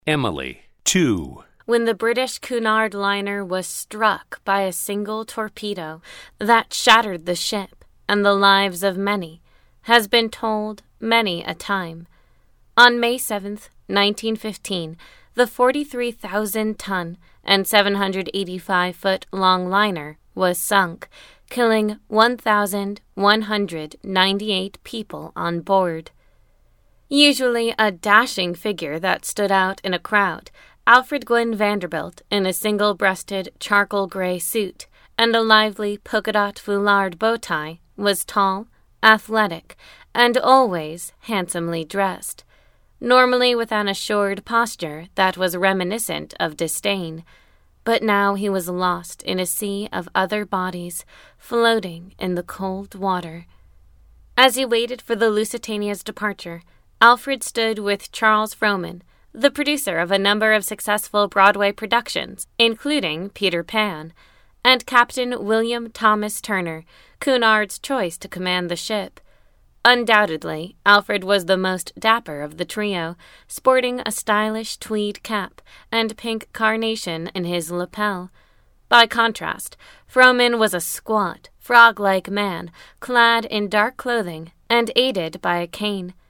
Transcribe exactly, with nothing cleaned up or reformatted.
Emily. two. When the British Cunard liner was struck by a single torpedo that shattered the ship and the lives of many, has been told many a time. On May seventh, nineteen fifteen, the forty-three thousand ton and seven hundred eighty-five foot long liner was sunk, killing one thousand one hundred ninety-eight people on board. Usually a dashing figure that stood out in a crowd, Alfred Gwynne Vanderbilt, in a single-breasted charcoal gray suit and a lively polka-dot foulard bow tie, was tall, athletic, and always handsomely dressed, normally with an assured posture that was reminiscent of disdain. But now he was lost in a sea of other bodies floating in the cold water. As he waited for the Lusitania's departure, Alfred stood with Charles Frohman, the producer of a number of successful Broadway productions, including Peter Pan, and Captain William Thomas Turner, Cunard's choice to command the ship. Undoubtedly, Alfred was the most dapper of the trio, sporting a stylish tweed cap and pink carnation in his lapel. By contrast, Frohman was a squat, frog-like man, clad in dark clothing and aided by a cane.